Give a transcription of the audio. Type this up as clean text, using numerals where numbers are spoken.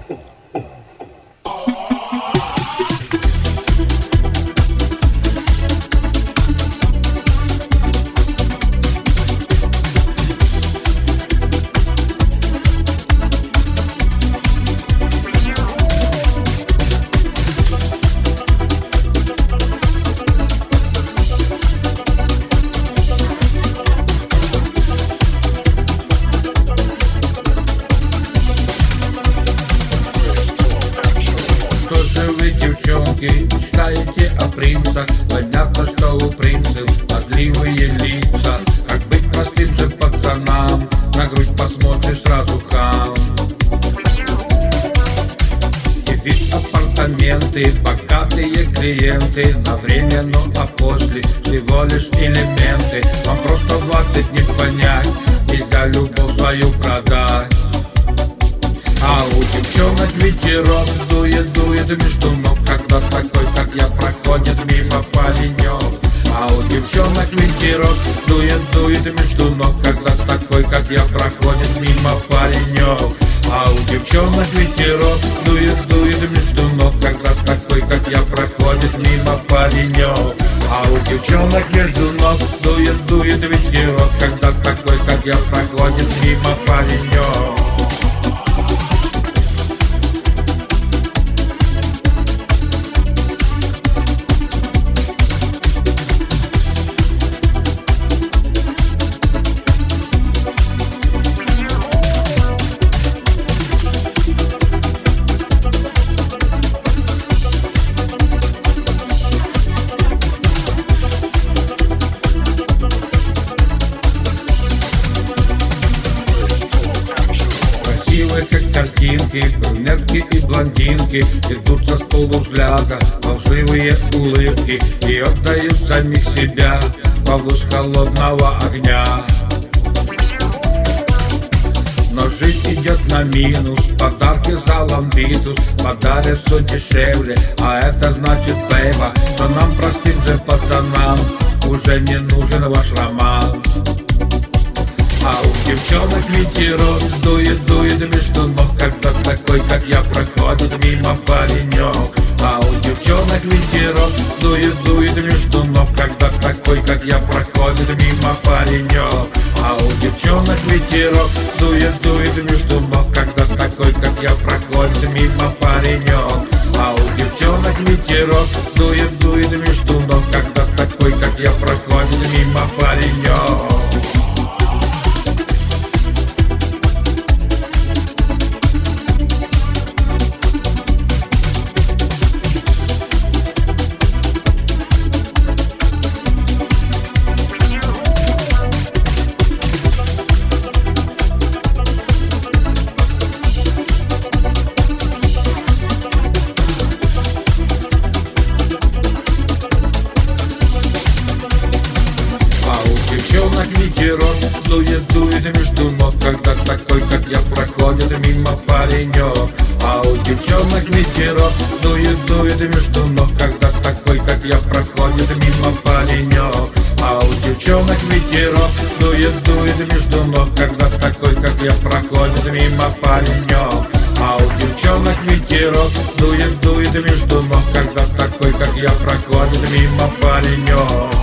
Что же вы, девчонки, мечтаете о принцах? Понятно, что у принцев смазливые лица. Как быть простым же пацанам? На грудь посмотришь, сразу хам. И вид апартаменты, богатые клиенты. На время, ну а после всего лишь элементы. Вам просто 20 не понять, нельзя любовь свою продать. А у девчонок ветерок дует между ног, когда такой, как я, проходит мимо паренек. А у девчонок ветерок дует между ног, когда такой, как я, проходит мимо паренек. А у девчонок ветерок дует между ног, когда такой, как я, проходит мимо паренек. А у девчонок между ног дует ветерок, когда такой, как я, проходит мимо паренек. Как картинки, брюнетки и блондинки идут со полувзгляда, фальшивые улыбки и отдают самих себя по луч холодного огня. Но жизнь идет на минус, подарки за ламбитус подарят все дешевле, а это значит, бейба, что нам, простым же пацанам, уже не нужен ваш роман. А у девчонок ветерок дует между ног, когда такой, как я, проходит мимо паренек. А у девчонок ветерок дует между ног, когда такой, как я, проходит мимо паренек. А у девчонок ветерок дует между ног, когда такой, как я, проходит мимо паренек. А у девчонок ветерок дует между ног, когда такой, как я, проходит мимо паренек. Девчонок ветерок дует между ног, когда такой, как я, проходит мимо паренек. А у девчонок ветерок дует между ног, когда такой, как я, проходит мимо паренек. А у девчонок ветерок дует между ног, когда такой, как я, проходит мимо паренек. А у девчонок ветерок дует между ног, когда такой, как я, проходит мимо паренек.